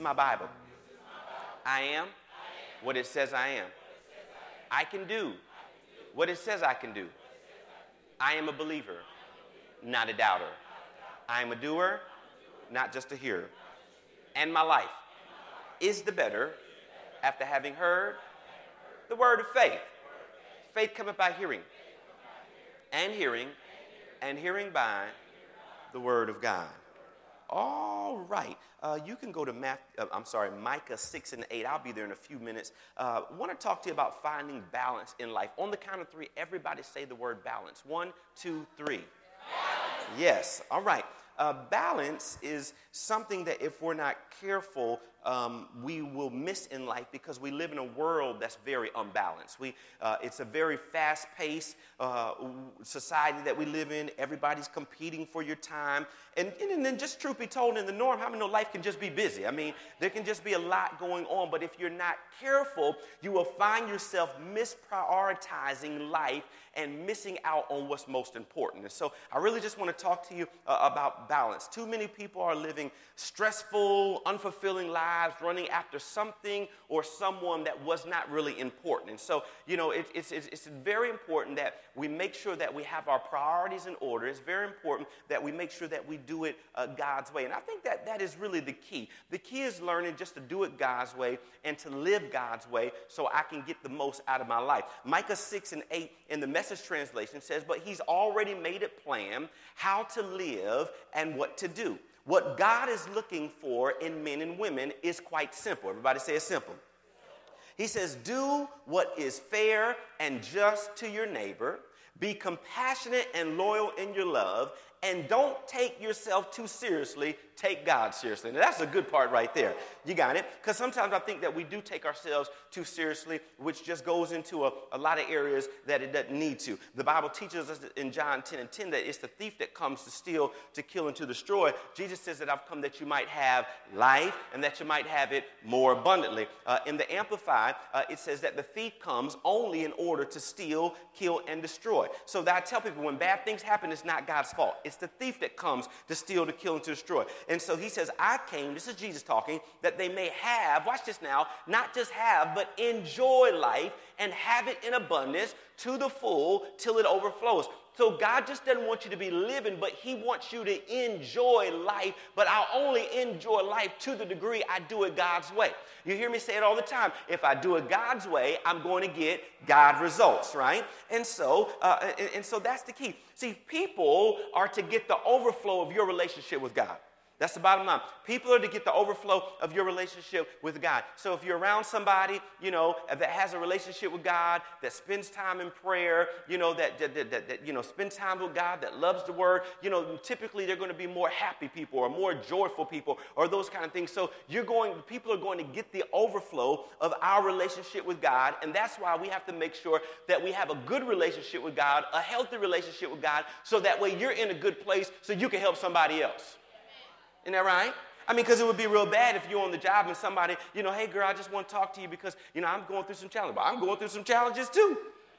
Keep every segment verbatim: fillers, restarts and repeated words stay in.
My Bible. I am what it says I am. I can do what it says I can do. I am a believer, not a doubter. I am a doer, not just a hearer. And my life is the better after having heard the word of faith. Faith cometh by hearing, and hearing, and hearing by the word of God. All right. Uh, you can go to Math, uh, I'm sorry, Micah six and eight. I'll be there in a few minutes. I uh, want to talk to you about finding balance in life. On the count of three, everybody say the word balance. One, two, three. Balance. Yes. All right. Uh, balance is something that if we're not careful, um, we will miss in life because we live in a world that's very unbalanced. We, uh, it's a very fast-paced uh, society that we live in. Everybody's competing for your time. And, and then just truth be told, in the norm, how many know life can just be busy? I mean, there can just be a lot going on. But if you're not careful, you will find yourself misprioritizing life and missing out on what's most important. And so I really just want to talk to you uh, about balance. Too many people are living stressful, unfulfilling lives, running after something or someone that was not really important. And so, you know, it, it's, it's, it's very important that we make sure that we have our priorities in order. It's very important that we make sure that we do it uh, God's way. And I think that that is really the key. The key is learning just to do it God's way and to live God's way so I can get the most out of my life. Micah six and eight in the Message translation says, but he's already made it plan how to live and what to do. What God is looking for in men and women is quite simple. Everybody say it's simple. He says, do what is fair and just to your neighbor. Be compassionate and loyal in your love. And don't take yourself too seriously. Take God seriously. Now, that's a good part right there. You got it? Because sometimes I think that we do take ourselves too seriously, which just goes into a, a lot of areas that it doesn't need to. The Bible teaches us in John ten and ten that it's the thief that comes to steal, to kill, and to destroy. Jesus says that I've come that you might have life and that you might have it more abundantly. Uh, in the Amplified, uh, it says that the thief comes only in order to steal, kill, and destroy. So that I tell people when bad things happen, it's not God's fault. It's the thief that comes to steal, to kill, and to destroy. And so he says, I came, this is Jesus talking, that they may have, watch this now, not just have, but enjoy life and have it in abundance to the full till it overflows. So God just doesn't want you to be living, but he wants you to enjoy life. But I'll only enjoy life to the degree I do it God's way. You hear me say it all the time. If I do it God's way, I'm going to get God results, right? And so, uh, and, and so that's the key. See, people are to get the overflow of your relationship with God. That's the bottom line. People are to get the overflow of your relationship with God. So if you're around somebody, you know, that has a relationship with God, that spends time in prayer, you know, that, that, that, that, that you know, spends time with God, that loves the word, you know, typically they're going to be more happy people or more joyful people or those kind of things. So you're going, people are going to get the overflow of our relationship with God. And that's why we have to make sure that we have a good relationship with God, a healthy relationship with God, so that way you're in a good place so you can help somebody else. Isn't that right? I mean, because it would be real bad if you're on the job and somebody, you know, hey, girl, I just want to talk to you because, you know, I'm going through some challenges. But I'm going through some challenges, too.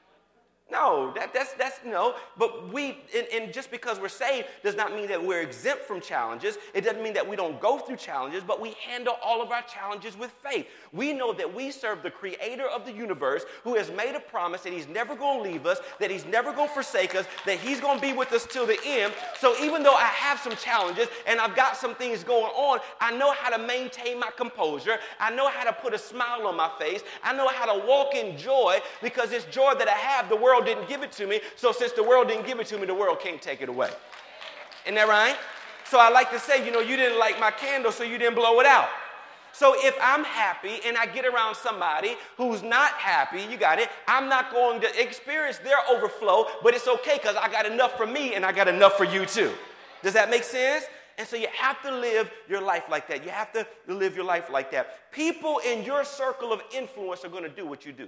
No, that, that's, that's, no. But we, and, and just because we're saved does not mean that we're exempt from challenges. It doesn't mean that we don't go through challenges, but we handle all of our challenges with faith. We know that we serve the creator of the universe who has made a promise that he's never going to leave us, that he's never going to forsake us, that he's going to be with us till the end. So even though I have some challenges and I've got some things going on, I know how to maintain my composure. I know how to put a smile on my face. I know how to walk in joy because this joy that I have, the world didn't give it to me. So since the world didn't give it to me, the world can't take it away. Isn't that right? So I like to say, you know, you didn't light my candle, so you didn't blow it out. So if I'm happy and I get around somebody who's not happy, you got it, I'm not going to experience their overflow, but it's okay because I got enough for me and I got enough for you too. Does that make sense? And so you have to live your life like that. You have to live your life like that. People in your circle of influence are going to do what you do.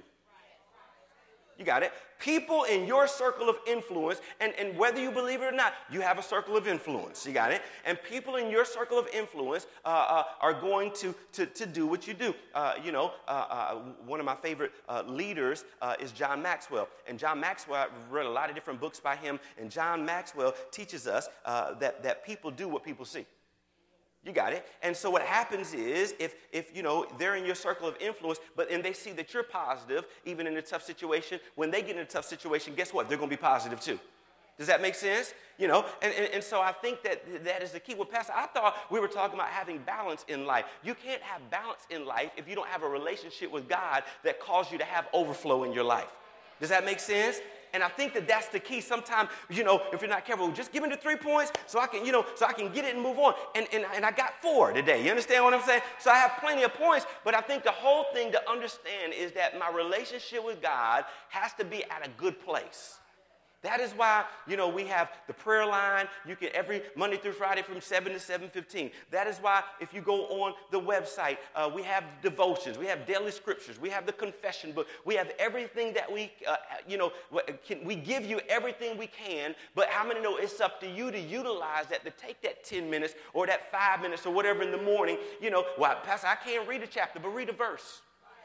You got it? People in your circle of influence, and, and whether you believe it or not, you have a circle of influence. You got it? And people in your circle of influence uh, uh, are going to, to, to do what you do. Uh, you know, uh, uh, one of my favorite uh, leaders uh, is John Maxwell. And John Maxwell, I've read a lot of different books by him, and John Maxwell teaches us uh, that, that people do what people see. You got it? And so what happens is if, if you know, they're in your circle of influence, but and they see that you're positive, even in a tough situation, when they get in a tough situation, guess what? They're going to be positive too. Does that make sense? You know, and, and, and so I think that that is the key. Well, Pastor, I thought we were talking about having balance in life. You can't have balance in life if you don't have a relationship with God that calls you to have overflow in your life. Does that make sense? And I think that that's the key. Sometimes, you know, if you're not careful, just give me the three points so I can, you know, so I can get it and move on. And, and, and I got four today. You understand what I'm saying? So I have plenty of points, but I think the whole thing to understand is that my relationship with God has to be at a good place. That is why, you know, we have the prayer line. You can every Monday through Friday from seven to seven fifteen. That is why if you go on the website, uh, we have devotions. We have daily scriptures. We have the confession book. We have everything that we, uh, you know, can, we give you everything we can. But how many know it's up to you to utilize that, to take that ten minutes or that five minutes or whatever in the morning. You know, well, Pastor, I can't read a chapter, but read a verse.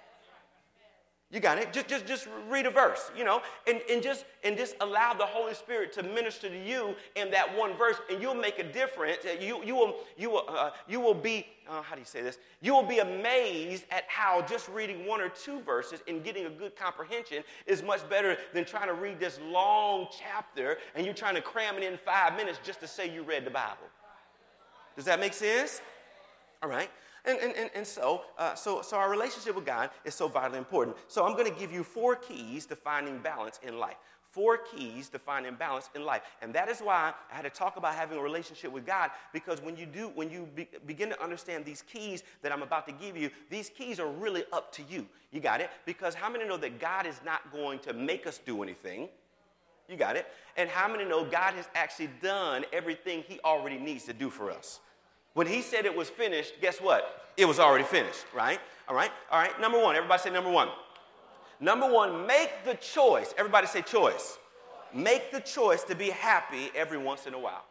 You got it. Just, just, just read a verse, you know, and, and just and just allow the Holy Spirit to minister to you in that one verse, and you'll make a difference. You, you will, you will, uh, you will be. Uh, how do you say this? You will be amazed at how just reading one or two verses and getting a good comprehension is much better than trying to read this long chapter and you're trying to cram it in five minutes just to say you read the Bible. Does that make sense? All right. And, and, and, and so, uh, so, so our relationship with God is so vitally important. So I'm going to give you four keys to finding balance in life. Four keys to finding balance in life. And that is why I had to talk about having a relationship with God, because when you do, when you be, begin to understand these keys that I'm about to give you, these keys are really up to you. You got it? Because how many know that God is not going to make us do anything? You got it? And how many know God has actually done everything he already needs to do for us? When he said it was finished, guess what? It was already finished, right? All right? All right, number one. Everybody say number one. Number one, make the choice. Everybody say choice. Make the choice to be happy every once in a while.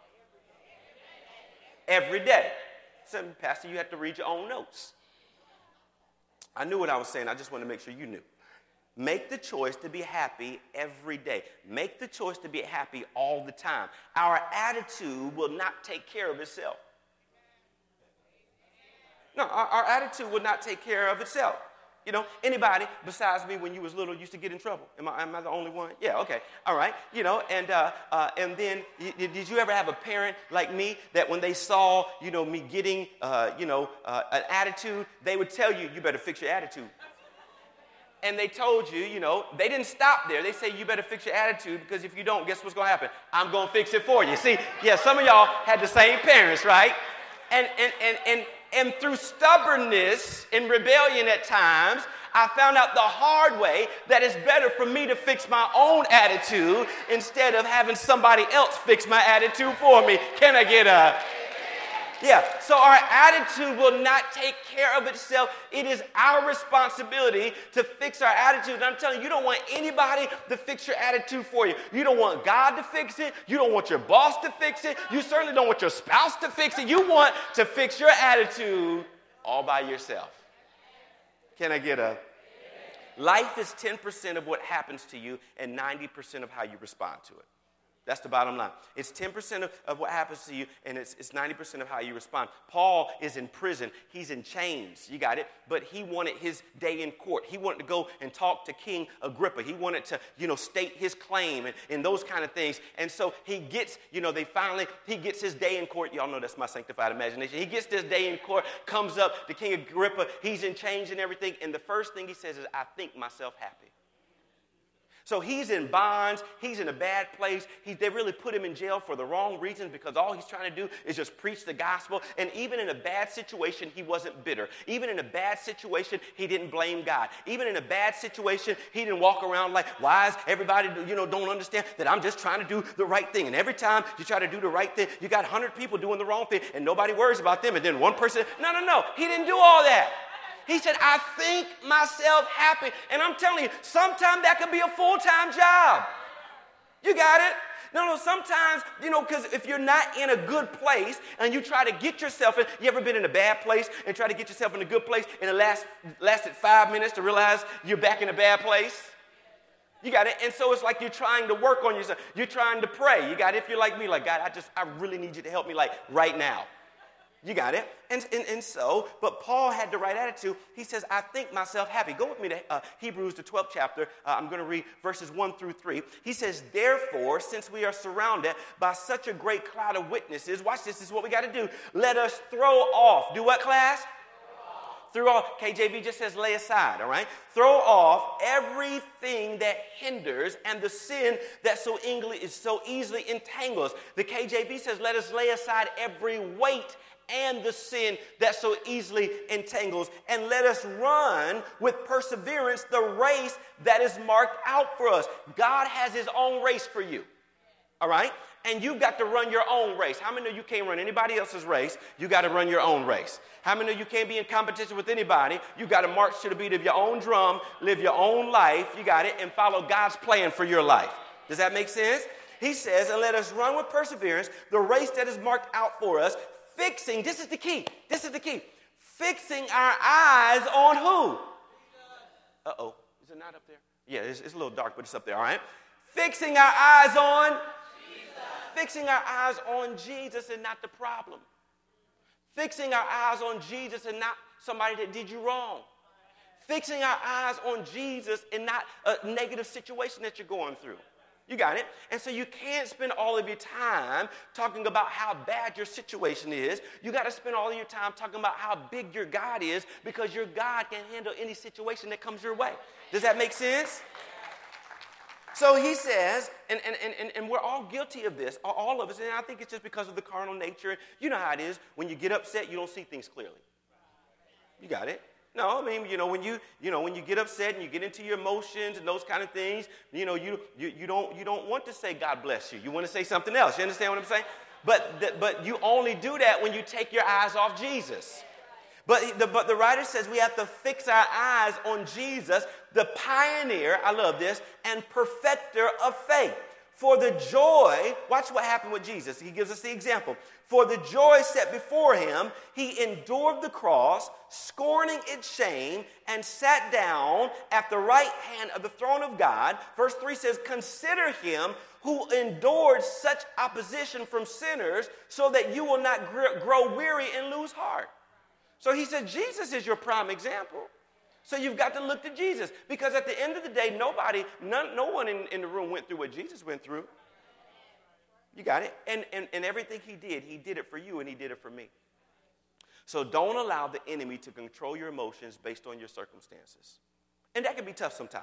Every day. So, Pastor, you have to read your own notes. I knew what I was saying. I just wanted to make sure you knew. Make the choice to be happy every day. Make the choice to be happy all the time. Our attitude will not take care of itself. No, our, our attitude would not take care of itself. You know, anybody besides me when you was little used to get in trouble? Am I, am I the only one? Yeah, okay, all right. You know, and uh, uh, and then y- did you ever have a parent like me that when they saw, you know, me getting, uh, you know, uh, an attitude, they would tell you, you better fix your attitude. And they told you, you know, they didn't stop there. They say, you better fix your attitude, because if you don't, guess what's going to happen? I'm going to fix it for you. See, yeah, some of y'all had the same parents, right? And and and and and through stubbornness and rebellion at times, I found out the hard way that it's better for me to fix my own attitude instead of having somebody else fix my attitude for me. Can I get a... Yeah, so our attitude will not take care of itself. It is our responsibility to fix our attitude. And I'm telling you, you don't want anybody to fix your attitude for you. You don't want God to fix it. You don't want your boss to fix it. You certainly don't want your spouse to fix it. You want to fix your attitude all by yourself. Can I get a... Life is ten percent of what happens to you and ninety percent of how you respond to it. That's the bottom line. It's ten percent of, of what happens to you, and it's, it's ninety percent of how you respond. Paul is in prison. He's in chains. You got it? But he wanted his day in court. He wanted to go and talk to King Agrippa. He wanted to, you know, state his claim and, and those kind of things. And so he gets, you know, they finally, he gets his day in court. Y'all know that's my sanctified imagination. He gets this day in court, comes up to King Agrippa. He's in chains and everything. And the first thing he says is, I think myself happy. So he's in bonds, he's in a bad place. He, they really put him in jail for the wrong reasons, because all he's trying to do is just preach the gospel. And even in a bad situation, he wasn't bitter. Even in a bad situation, he didn't blame God. Even in a bad situation, he didn't walk around like, why is everybody, you know, don't understand that I'm just trying to do the right thing. And every time you try to do the right thing, you got one hundred people doing the wrong thing, and nobody worries about them. And then one person, no, no, no, he didn't do all that. He said, I think myself happy. And I'm telling you, sometimes that could be a full-time job. You got it? No, no, sometimes, you know, because if you're not in a good place and you try to get yourself in, you ever been in a bad place and try to get yourself in a good place and it last, lasted five minutes to realize you're back in a bad place? You got it? And so it's like you're trying to work on yourself. You're trying to pray. You got it? If you're like me, like, God, I just, I really need you to help me, like, right now. You got it? And, and, and so, but Paul had the right attitude. He says, I think myself happy. Go with me to uh, Hebrews, the twelfth chapter. Uh, I'm going to read verses one through three. He says, therefore, since we are surrounded by such a great cloud of witnesses, watch this, this is what we got to do. Let us throw off. Do what, class? Throw off. K J V just says lay aside, all right? Throw off everything that hinders and the sin that so easily, is so easily entangles. The K J V says let us lay aside every weight and the sin that so easily entangles, and let us run with perseverance the race that is marked out for us. God has his own race for you, all right? And you've got to run your own race. How many of you can't run anybody else's race? You got to run your own race. How many of you can't be in competition with anybody? You got to march to the beat of your own drum, live your own life, you got it, and follow God's plan for your life. Does that make sense? He says, and let us run with perseverance the race that is marked out for us, fixing, this is the key, this is the key, fixing our eyes on who? Uh-oh, is it not up there? Yeah, it's, it's a little dark, but it's up there, all right? Fixing our eyes on Jesus. Fixing our eyes on Jesus and not the problem. Fixing our eyes on Jesus and not somebody that did you wrong. Fixing our eyes on Jesus and not a negative situation that you're going through. You got it? And so you can't spend all of your time talking about how bad your situation is. You got to spend all of your time talking about how big your God is, because your God can handle any situation that comes your way. Does that make sense? So he says, and, and, and, and we're all guilty of this, all of us, and I think it's just because of the carnal nature. You know how it is. When you get upset, you don't see things clearly. You got it? No, I mean, you know, when you, you know, when you get upset and you get into your emotions and those kind of things, you know, you, you, you don't, you don't want to say God bless you. You want to say something else. You understand what I'm saying? But, the, but you only do that when you take your eyes off Jesus. But the, but the writer says we have to fix our eyes on Jesus, the pioneer, I love this, and perfecter of faith. For the joy, watch what happened with Jesus. He gives us the example. For the joy set before him, he endured the cross, scorning its shame, and sat down at the right hand of the throne of God. Verse three says, consider him who endured such opposition from sinners, so that you will not grow weary and lose heart. So he said, Jesus is your prime example. So you've got to look to Jesus, because at the end of the day, nobody, none, no one in, in the room went through what Jesus went through. You got it? And, and, and everything he did, he did it for you and he did it for me. So don't allow the enemy to control your emotions based on your circumstances. And that can be tough sometimes.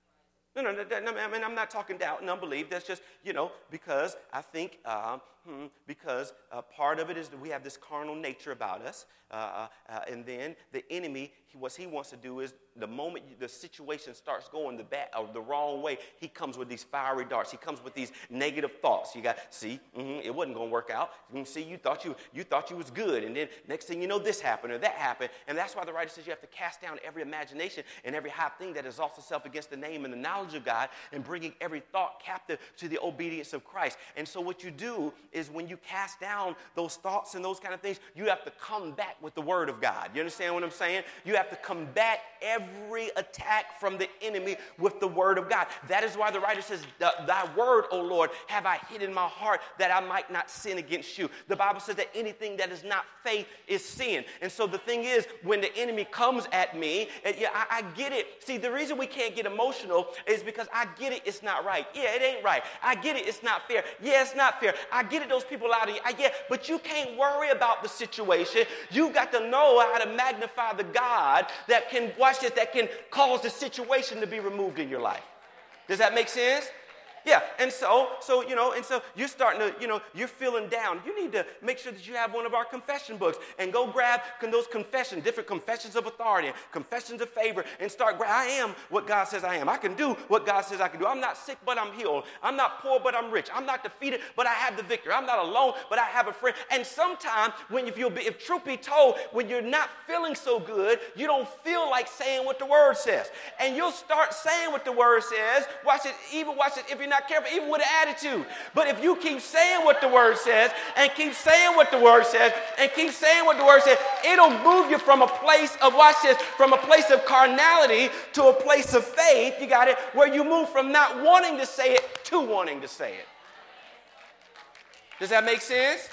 No, no, no, no, I mean, I'm not talking doubt and unbelief. That's just, you know, because I think, uh, hmm, because uh, part of it is that we have this carnal nature about us. Uh, uh, and then the enemy, he, what he wants to do is the moment you, the situation starts going the bad or the wrong way, he comes with these fiery darts. He comes with these negative thoughts. You got, see, mm-hmm, it wasn't going to work out. You see, you thought you, you thought you was good. And then next thing you know, this happened or that happened. And that's why the writer says you have to cast down every imagination and every high thing that exalts itself against the name and the knowledge of God, and bringing every thought captive to the obedience of Christ. And so what you do is when you cast down those thoughts and those kind of things, you have to come back with the word of God. You understand what I'm saying? You have to combat every attack from the enemy with the word of God. That is why the writer says, thy word, O Lord, have I hid in my heart that I might not sin against you. The Bible says that anything that is not faith is sin. And so the thing is, when the enemy comes at me, and yeah, I, I get it. See, the reason we can't get emotional is because I get it, it's not right. Yeah, it ain't right. I get it, it's not fair. Yeah, it's not fair. I get it, those people out of you. I get, but you can't worry about the situation. You got to know how to magnify the God that can, watch this, that can cause the situation to be removed in your life. Does that make sense? Yeah, and so, so, you know, and so you're starting to, you know, you're feeling down. You need to make sure that you have one of our confession books and go grab those confessions, different confessions of authority, confessions of favor, and start, I am what God says I am. I can do what God says I can do. I'm not sick, but I'm healed. I'm not poor, but I'm rich. I'm not defeated, but I have the victory. I'm not alone, but I have a friend. And sometimes when if you'll be, if truth be told, when you're not feeling so good, you don't feel like saying what the word says. And you'll start saying what the word says. Watch it, even watch it, if you're not careful, even with an attitude. But if you keep saying what the word says and keep saying what the word says and keep saying what the word says, it'll move you from a place of, watch this, from a place of carnality to a place of faith, you got it, where you move from not wanting to say it to wanting to say it. Does that make sense?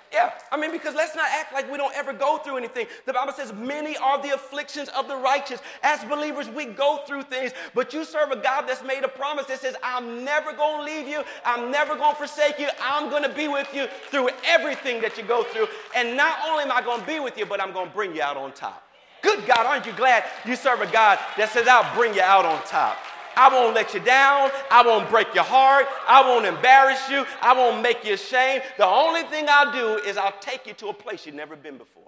Yeah, I mean, because let's not act like we don't ever go through anything. The Bible says many are the afflictions of the righteous. As believers, we go through things, but you serve a God that's made a promise that says, I'm never going to leave you. I'm never going to forsake you. I'm going to be with you through everything that you go through. And not only am I going to be with you, but I'm going to bring you out on top. Good God, aren't you glad you serve a God that says, I'll bring you out on top. I won't let you down. I won't break your heart. I won't embarrass you. I won't make you ashamed. The only thing I'll do is I'll take you to a place you've never been before.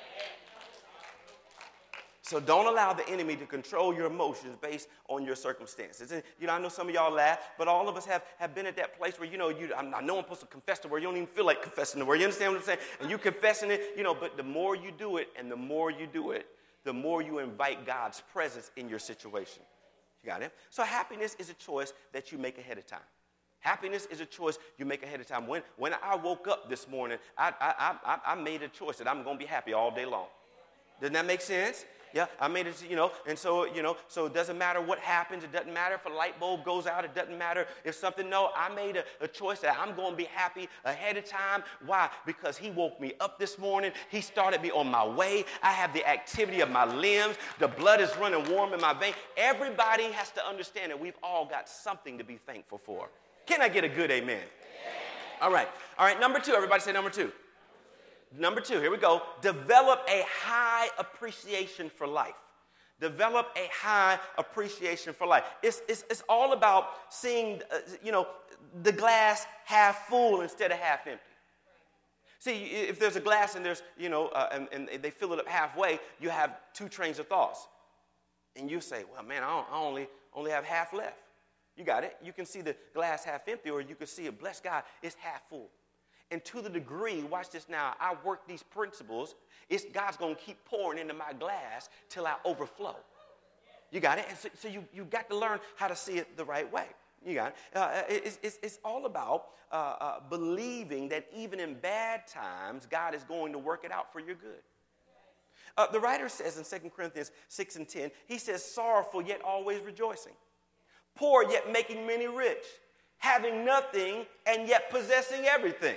So don't allow the enemy to control your emotions based on your circumstances. And, you know, I know some of y'all laugh, but all of us have, have been at that place where, you know, you, I know I'm supposed to confess the word. You don't even feel like confessing the word. You understand what I'm saying? And you confessing it, you know, but the more you do it and the more you do it, the more you invite God's presence in your situation. You got it? So happiness is a choice that you make ahead of time. Happiness is a choice you make ahead of time. When, when I woke up this morning, I, I, I, I made a choice that I'm going to be happy all day long. Doesn't that make sense? Yeah, I made it, you know, and so, you know, so it doesn't matter what happens. It doesn't matter if a light bulb goes out. It doesn't matter if something, no, I made a, a choice that I'm going to be happy ahead of time. Why? Because he woke me up this morning. He started me on my way. I have the activity of my limbs. The blood is running warm in my veins. Everybody has to understand that we've all got something to be thankful for. Can I get a good amen? Amen. All right. All right, number two. Everybody say number two. Number two, here we go. Develop a high appreciation for life. Develop a high appreciation for life. It's, it's, it's all about seeing, uh, you know, the glass half full instead of half empty. See, if there's a glass and there's, you know, uh, and, and they fill it up halfway, you have two trains of thoughts. And you say, well, man, I, don't, I only, only have half left. You got it. You can see the glass half empty, or you can see it, bless God, it's half full. And to the degree, watch this now, I work these principles, it's God's going to keep pouring into my glass till I overflow. You got it? And so, so you, you got to learn how to see it the right way. You got it? Uh, it's, it's, it's all about uh, uh, believing that even in bad times, God is going to work it out for your good. Uh, the writer says in Second Corinthians six and ten, he says, sorrowful yet always rejoicing, poor yet making many rich, having nothing and yet possessing everything.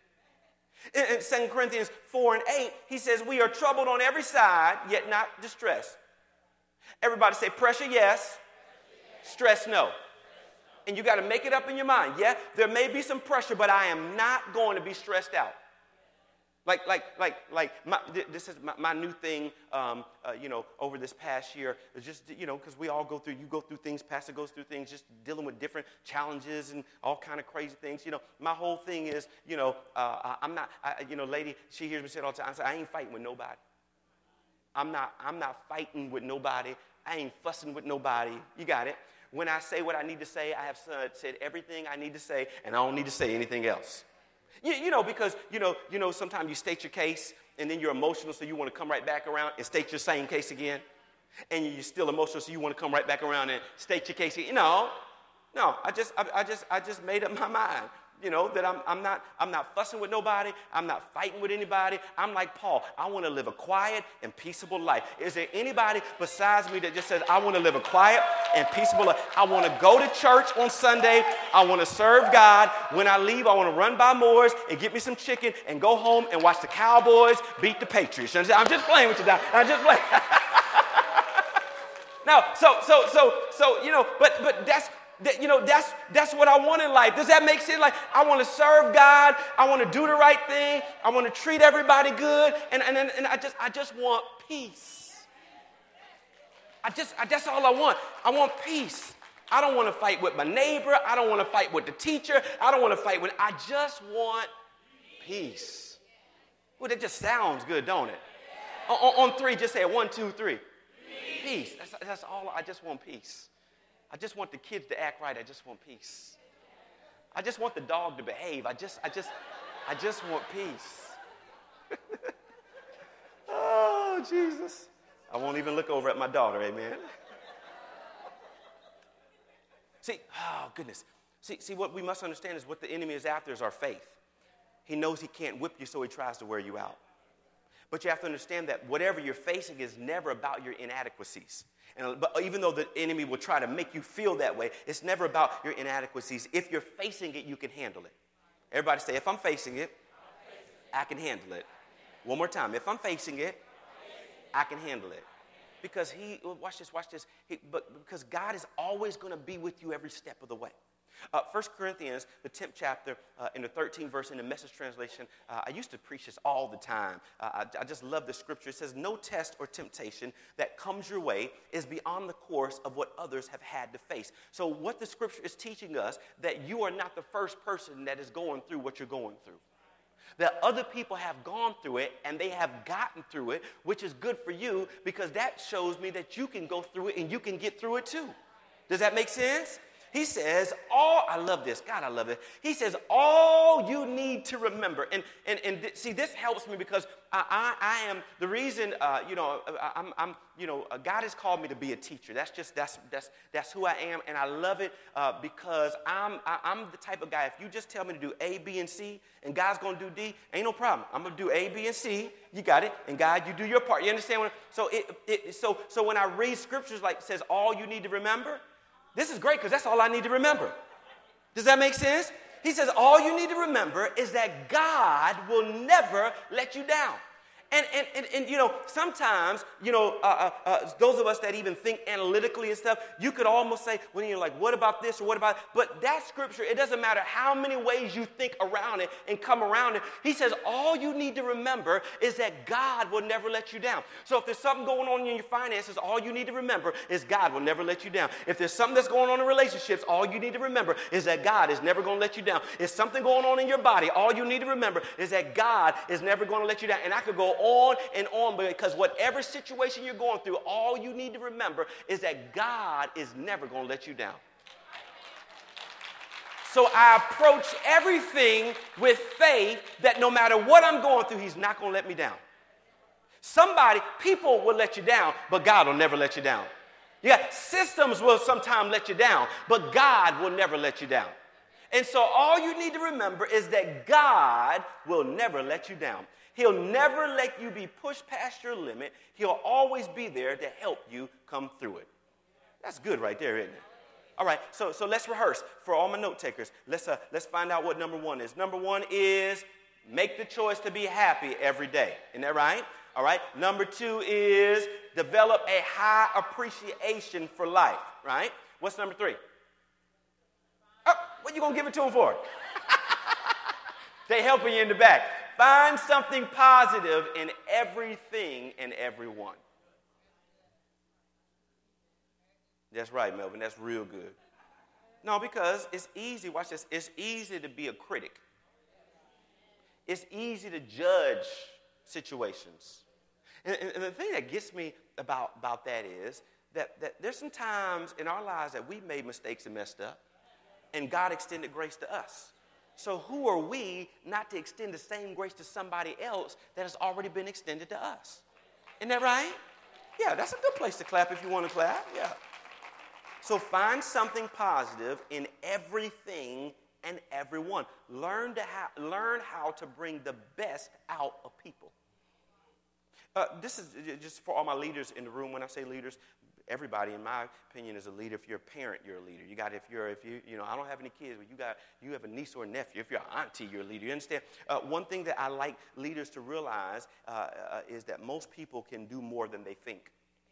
In Second Corinthians four and eight, he says, we are troubled on every side, yet not distressed. Everybody say, pressure, yes. Stress, no. And you got to make it up in your mind. Yeah, there may be some pressure, but I am not going to be stressed out. Like, like, like, like, my, this is my, my new thing, um, uh, you know, over this past year. It's just, you know, because we all go through, you go through things, pastor goes through things, just dealing with different challenges and all kind of crazy things. You know, my whole thing is, you know, uh, I'm not, I, you know, lady, she hears me say it all the time. I say, I ain't fighting with nobody. I'm not, I'm not fighting with nobody. I ain't fussing with nobody. You got it? When I say what I need to say, I have said everything I need to say, and I don't need to say anything else. You, you know, because, you know, you know, sometimes you state your case, and then you're emotional, so you want to come right back around and state your same case again. And you're still emotional, so you want to come right back around and state your case again. No, no, I just, I, I just, I just made up my mind. You know, that I'm, I'm not, I'm not fussing with nobody. I'm not fighting with anybody. I'm like Paul. I want to live a quiet and peaceable life. Is there anybody besides me that just says, I want to live a quiet and peaceable life? I want to go to church on Sunday. I want to serve God. When I leave, I want to run by Moore's and get me some chicken and go home and watch the Cowboys beat the Patriots. I'm just playing with you, Don. I'm just playing. No, so, so, so, so, you know, but, but that's, That, you know, that's that's what I want in life. Does that make sense? Like, I want to serve God. I want to do the right thing. I want to treat everybody good. And, and, and I just I just want peace. I just I, that's all I want. I want peace. I don't want to fight with my neighbor. I don't want to fight with the teacher. I don't want to fight with, I just want peace. Well, that just sounds good, don't it? On, on three, just say it. One, two, three. Peace. Peace. That's, that's all. I just want peace. I just want the kids to act right. I just want peace. I just want the dog to behave. I just, I just, I just want peace. Oh, Jesus. I won't even look over at my daughter, amen. See, oh, goodness. See, see, what we must understand is what the enemy is after is our faith. He knows he can't whip you, so he tries to wear you out. But you have to understand that whatever you're facing is never about your inadequacies. And but even though the enemy will try to make you feel that way, it's never about your inadequacies. If you're facing it, you can handle it. Everybody say, if I'm facing it, I can handle it. One more time. If I'm facing it, I can handle it. Because he, watch this, watch this. He, but because God is always going to be with you every step of the way. Uh, First Corinthians, the tenth chapter, uh, in the thirteenth verse in the Message translation, uh, I used to preach this all the time. Uh, I, I just love the scripture. It says, no test or temptation that comes your way is beyond the course of what others have had to face. So what the scripture is teaching us, that you are not the first person that is going through what you're going through. That other people have gone through it and they have gotten through it, which is good for you because that shows me that you can go through it and you can get through it too. Does that make sense? He says, all, I love this. God, I love it. He says, all you need to remember. And, and, and th- see, this helps me because I, I, I am, the reason, uh, you know, I, I'm, I'm, you know, uh, God has called me to be a teacher. That's just, that's, that's, that's who I am. And I love it uh, because I'm, I, I'm the type of guy, if you just tell me to do A, B, and C, and God's going to do D, ain't no problem. I'm going to do A, B, and C. You got it. And God, you do your part. You understand what I'm, so it, it, so, so when I read scriptures like, says, all you need to remember, this is great because that's all I need to remember. Does that make sense? He says all you need to remember is that God will never let you down. And, and, and, and you know, sometimes, you know, uh, uh, uh, those of us that even think analytically and stuff, you could almost say, well, you're like, what about this or what about, but that scripture, it doesn't matter how many ways you think around it and come around it. He says all you need to remember is that God will never let you down. So if there's something going on in your finances, all you need to remember is God will never let you down. If there's something that's going on in relationships, all you need to remember is that God is never going to let you down. If something going on in your body, all you need to remember is that God is never going to let you down. And I could go on and on, because whatever situation you're going through, all you need to remember is that God is never going to let you down. So I approach everything with faith that no matter what I'm going through, he's not going to let me down. Somebody, people will let you down, but God will never let you down. Yeah, systems will sometimes let you down, but God will never let you down. And so all you need to remember is that God will never let you down. He'll never let you be pushed past your limit. He'll always be there to help you come through it. That's good right there, isn't it? All right, so, so let's rehearse for all my note takers. Let's, uh, let's find out what number one is. Number one is make the choice to be happy every day. Isn't that right? All right. Number two is develop a high appreciation for life, right? What's number three? Oh, what you going to give it to them for? They helping you in the back. Find something positive in everything and everyone. That's right, Melvin. That's real good. No, because it's easy. Watch this. It's easy to be a critic. It's easy to judge situations. And, and, and the thing that gets me about, about that is that, that there's some times in our lives that we made mistakes and messed up, and God extended grace to us. So who are we not to extend the same grace to somebody else that has already been extended to us? Isn't that right? Yeah, that's a good place to clap if you want to clap. Yeah. So find something positive in everything and everyone. Learn to ha- learn how to bring the best out of people. Uh, this is just for all my leaders in the room. When I say leaders, everybody, in my opinion, is a leader. If you're a parent, you're a leader. You got, if you're, if you, you know, I don't have any kids, but you got, you have a niece or a nephew. If you're an auntie, you're a leader. You understand? Uh, one thing that I like leaders to realize uh, uh, is that most people can do more than they think.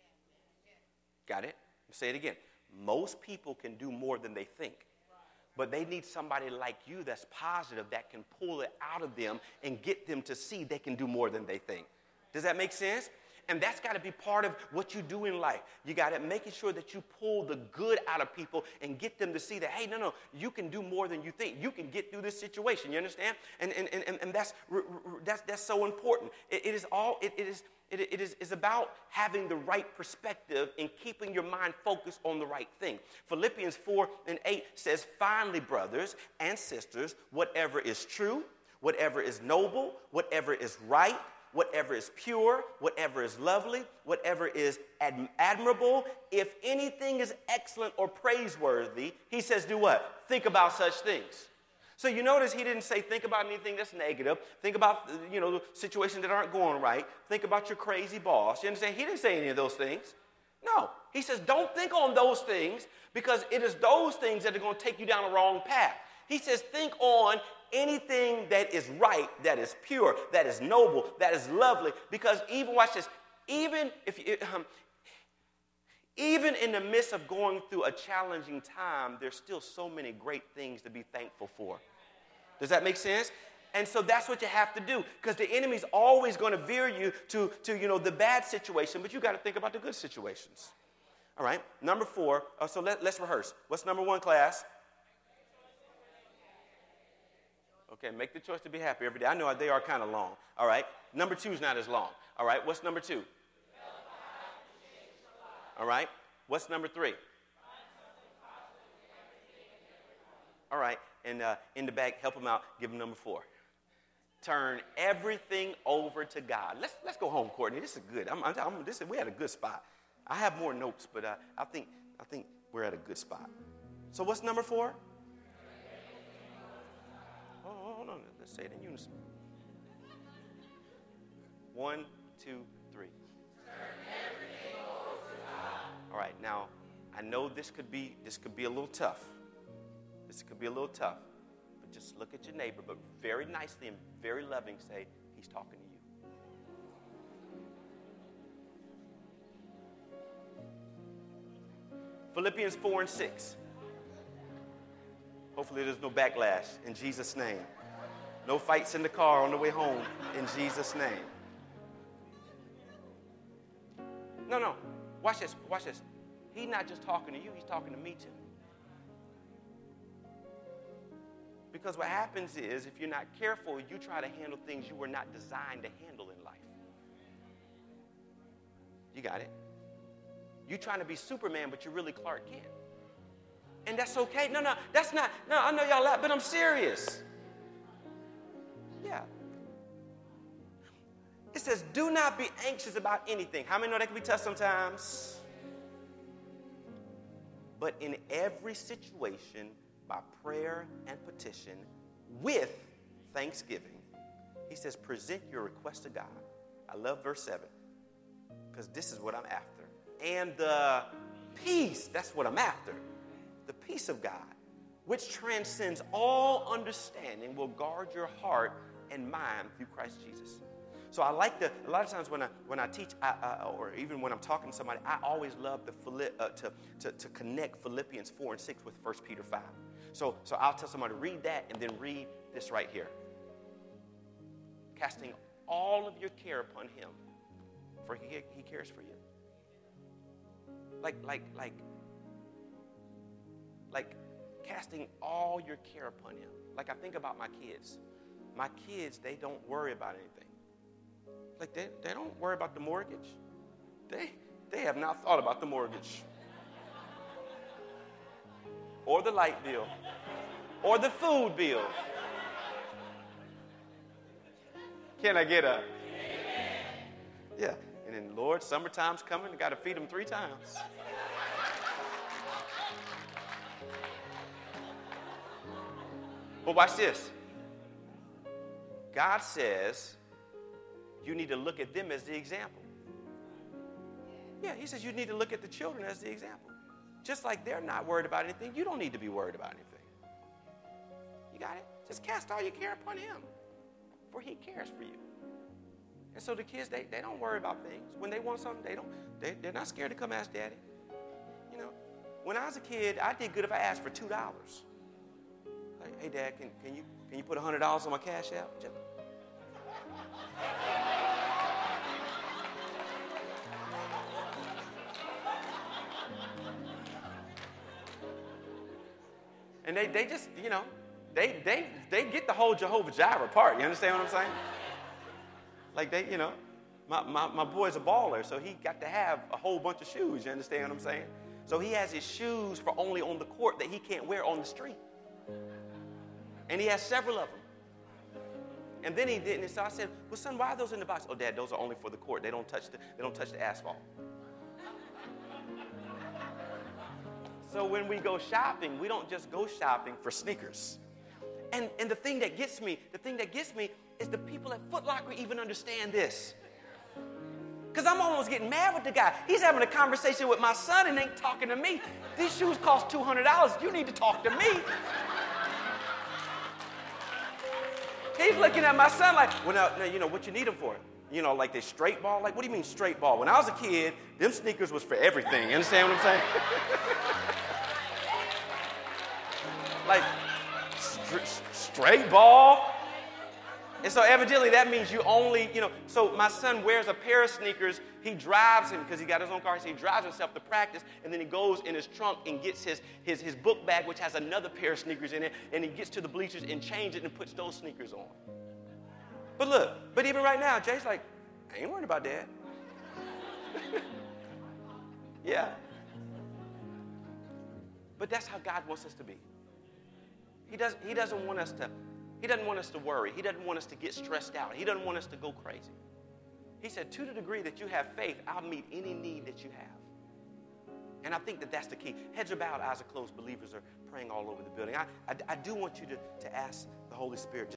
Got it? Say it again. Most people can do more than they think. But they need somebody like you that's positive that can pull it out of them and get them to see they can do more than they think. Does that make sense? And that's got to be part of what you do in life. You got to making sure that you pull the good out of people and get them to see that, hey, no, no, you can do more than you think. You can get through this situation. You understand? And and and, and that's that's that's so important. It, it is all it, it is it, it is is about having the right perspective and keeping your mind focused on the right thing. Philippians four and eight says, finally, brothers and sisters, whatever is true, whatever is noble, whatever is right, whatever is pure, whatever is lovely, whatever is ad- admirable, if anything is excellent or praiseworthy, he says, do what? Think about such things. So you notice he didn't say think about anything that's negative. Think about, you know, situations that aren't going right. Think about your crazy boss. You understand? He didn't say any of those things. No. He says don't think on those things because it is those things that are going to take you down the wrong path. He says think on anything that is right, that is pure, that is noble, that is lovely. Because even, watch this, even if you, um, even in the midst of going through a challenging time, there's still so many great things to be thankful for. Does that make sense? And so that's what you have to do, because the enemy's always going to veer you to, to, you know, the bad situation, but you got to think about the good situations. All right, number four. Uh, so let, let's rehearse. What's number one, class? Okay, make the choice to be happy every day. I know they are kind of long. All right, number two is not as long. All right, what's number two? All right, what's number three? All right, and uh, in the back, help them out. Give them number four. Turn everything over to God. Let's let's go home, Courtney. This is good. I'm, I'm, I'm, this is, we had a good spot. I have more notes, but uh, I think I think we're at a good spot. So what's number four? Oh, hold on. Let's say it in unison. One, two, three. All right. Now, I know this could be this could be a little tough. This could be a little tough. But just look at your neighbor, but very nicely and very loving say, he's talking to you. Philippians four and six. Hopefully there's no backlash in Jesus' name. No fights in the car on the way home in Jesus' name. No, no. Watch this. Watch this. He's not just talking to you. He's talking to me too. Because what happens is, if you're not careful, you try to handle things you were not designed to handle in life. You got it? You're trying to be Superman, but you're really Clark Kent. And that's okay. No, no, that's not. No, I know y'all laugh, but I'm serious. Yeah. It says, do not be anxious about anything. How many know that can be tough sometimes? But in every situation, by prayer and petition, with thanksgiving, he says, present your request to God. I love verse seven, because this is what I'm after. And the peace, that's what I'm after. The peace of God, which transcends all understanding, will guard your heart and mind through Christ Jesus. So I like to, a lot of times when I when I teach, I, I, or even when I'm talking to somebody, I always love the, uh, to, to, to connect Philippians four and six with First Peter five. So, so I'll tell somebody to read that and then read this right here. Casting all of your care upon him, for he, he cares for you. Like, like, like, like casting all your care upon him. Like I think about my kids. My kids, they don't worry about anything. Like they, they don't worry about the mortgage. They, they have not thought about the mortgage. Or the light bill. Or the food bill. Can I get a? Yeah. And then, Lord, summertime's coming. I got to feed them three times. But watch this. God says you need to look at them as the example. Yeah, he says you need to look at the children as the example. Just like they're not worried about anything, you don't need to be worried about anything. You got it? Just cast all your care upon him, for he cares for you. And so the kids, they, they don't worry about things. When they want something, they don't, they, they're not scared to come ask daddy. You know, when I was a kid, I did good if I asked for two dollars. Like, hey, Dad, can, can, you, can you put one hundred dollars on my cash app? Just... And they, they just, you know, they, they, they get the whole Jehovah Jireh part. You understand what I'm saying? Like they, you know, my, my, my boy's a baller, so he got to have a whole bunch of shoes. You understand what I'm saying? So he has his shoes for only on the court that he can't wear on the street. And he has several of them. And then he didn't. So I said, well, son, why are those in the box? Oh, Dad, those are only for the court. They don't touch the, they don't touch the asphalt. So when we go shopping, we don't just go shopping for sneakers. And, and the thing that gets me, the thing that gets me is the people at Foot Locker even understand this. Because I'm almost getting mad with the guy. He's having a conversation with my son and ain't talking to me. These shoes cost two hundred dollars. You need to talk to me. He's looking at my son like, well, now, now, you know, what you need them for? You know, like they straight ball? Like, what do you mean straight ball? When I was a kid, them sneakers was for everything. You understand what I'm saying? Like, st- straight ball? And so evidently that means you only, you know, so my son wears a pair of sneakers. He drives him because he got his own car. So he drives himself to practice, and then he goes in his trunk and gets his, his, his book bag, which has another pair of sneakers in it, and he gets to the bleachers and changes it and puts those sneakers on. But look, but even right now, Jay's like, I ain't worried about that. Yeah. But that's how God wants us to be. He doesn't, he doesn't want us to He doesn't want us to worry. He doesn't want us to get stressed out. He doesn't want us to go crazy. He said, to the degree that you have faith, I'll meet any need that you have. And I think that that's the key. Heads are bowed, eyes are closed. Believers are praying all over the building. I, I, I do want you to, to ask the Holy Spirit